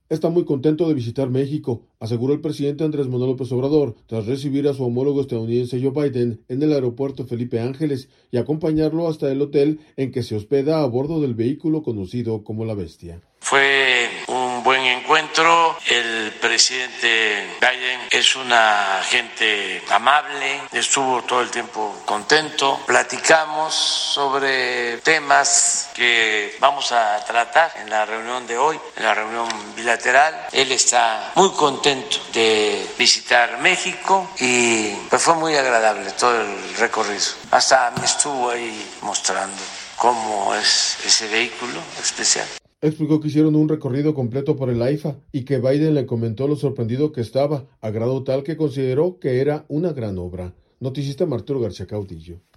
Está muy contento de visitar México, aseguró el presidente Andrés Manuel López Obrador, tras recibir a su homólogo estadounidense Joe Biden en el aeropuerto Felipe Ángeles y acompañarlo hasta el hotel en que se hospeda a bordo del vehículo conocido como La Bestia. Fue un buen encuentro. El presidente Biden es una gente amable, estuvo todo el tiempo contento. Platicamos sobre temas que vamos a tratar en la reunión de hoy, en la reunión bilateral. Él está muy contento de visitar México y pues fue muy agradable todo el recorrido. Hasta me estuvo ahí mostrando cómo es ese vehículo especial. Explicó que hicieron un recorrido completo por el AIFA y que Biden le comentó lo sorprendido que estaba, a grado tal que consideró que era una gran obra. Noticista Arturo García Caudillo.